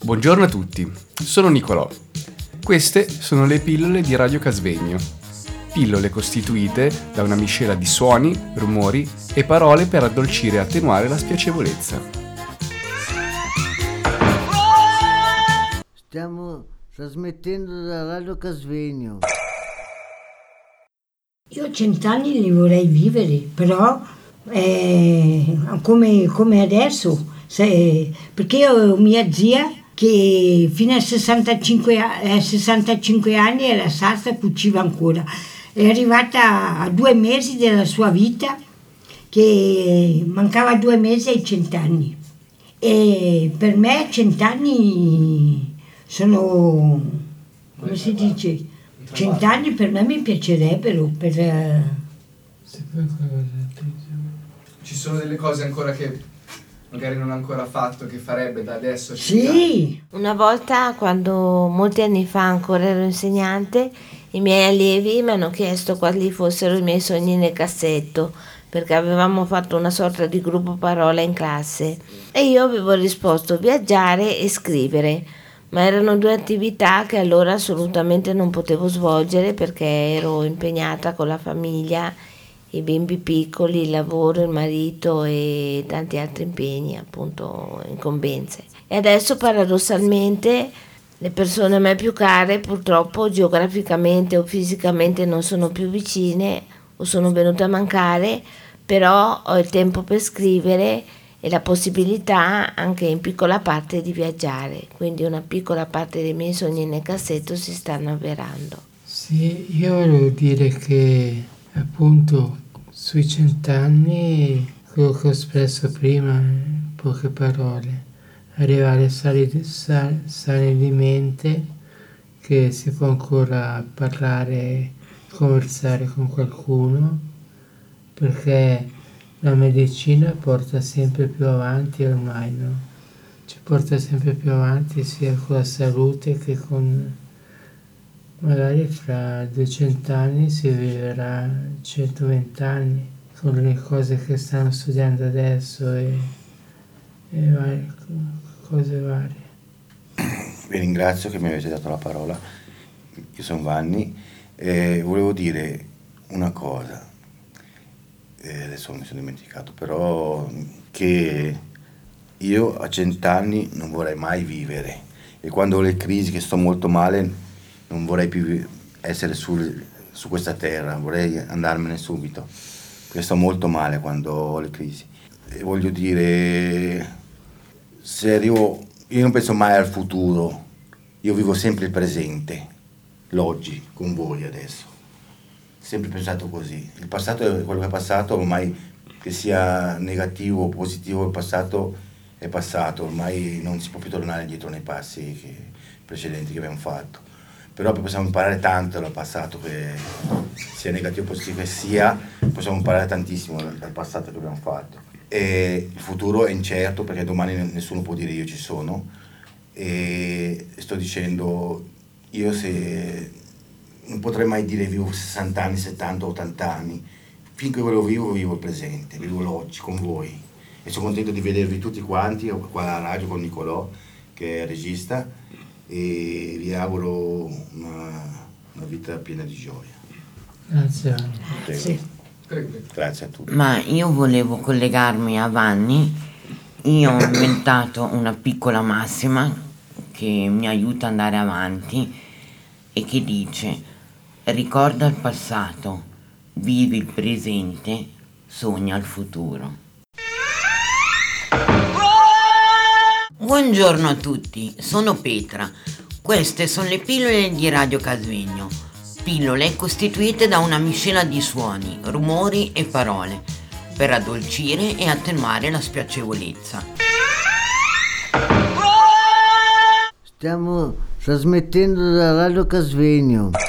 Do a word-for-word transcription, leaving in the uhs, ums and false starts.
Buongiorno a tutti, sono Nicolò. Queste sono le pillole di Radio Casvegno. Pillole costituite da una miscela di suoni, rumori e parole per addolcire e attenuare la spiacevolezza. Stiamo trasmettendo da Radio Casvegno. Io cent'anni li vorrei vivere, però eh, come, come adesso, se, perché io ho mia zia che fino a sessantacinque, a sessantacinque anni era sarta e cuciva ancora. È arrivata a due mesi della sua vita, che mancava due mesi ai cent'anni. E per me cent'anni sono, come si dice, cent'anni per me mi piacerebbero. Per, Ci sono delle cose ancora che magari non ha ancora fatto, che farebbe da adesso? Sì! Una volta, quando molti anni fa ancora ero insegnante, i miei allievi mi hanno chiesto quali fossero i miei sogni nel cassetto, perché avevamo fatto una sorta di gruppo parola in classe e io avevo risposto viaggiare e scrivere, ma erano due attività che allora assolutamente non potevo svolgere perché ero impegnata con la famiglia, i bimbi piccoli, il lavoro, il marito e tanti altri impegni, appunto incombenze. E adesso paradossalmente le persone a me più care purtroppo geograficamente o fisicamente non sono più vicine o sono venute a mancare, però ho il tempo per scrivere e la possibilità anche in piccola parte di viaggiare, quindi una piccola parte dei miei sogni nel cassetto si stanno avverando. Sì, io volevo dire che appunto sui cent'anni, quello che ho espresso prima, in poche parole, arrivare sani, sani di mente, che si può ancora parlare, conversare con qualcuno, perché la medicina porta sempre più avanti ormai, no? Ci porta sempre più avanti sia con la salute che con... magari fra duecento anni si vivrà centoventi anni con le cose che stanno studiando adesso e, e varie, cose varie. Vi ringrazio che mi avete dato la parola. Io sono Vanni e volevo dire una cosa. Eh, adesso mi sono dimenticato, però che io a cent'anni non vorrei mai vivere e quando ho le crisi, che sto molto male, non vorrei più essere sul, su questa terra, vorrei andarmene subito, perché sto molto male quando ho le crisi. E voglio dire, se arrivo, io non penso mai al futuro, io vivo sempre il presente, l'oggi, con voi adesso. Sempre pensato così. Il passato è quello che è passato, ormai che sia negativo o positivo, il passato è passato, ormai non si può più tornare indietro nei passi che, precedenti che abbiamo fatto. Però possiamo imparare tanto dal passato, che sia negativo o positivo che sia, possiamo imparare tantissimo dal passato che abbiamo fatto. E il futuro è incerto perché domani nessuno può dire io ci sono, e sto dicendo, io se non potrei mai dire vivo sessanta anni, settanta, ottanta anni, finché quello vivo, vivo il presente, vivo l'oggi con voi e sono contento di vedervi tutti quanti qua alla radio con Nicolò che è regista, e vi auguro una, una vita piena di gioia. Grazie. Grazie. Grazie a tutti. Ma io volevo collegarmi a Vanni. Io ho inventato una piccola massima che mi aiuta ad andare avanti e che dice: ricorda il passato, vivi il presente, sogna il futuro. Buongiorno a tutti, sono Petra. Queste sono le pillole di Radio Casvegno. Pillole costituite da una miscela di suoni, rumori e parole per addolcire e attenuare la spiacevolezza. Stiamo trasmettendo da Radio Casvegno.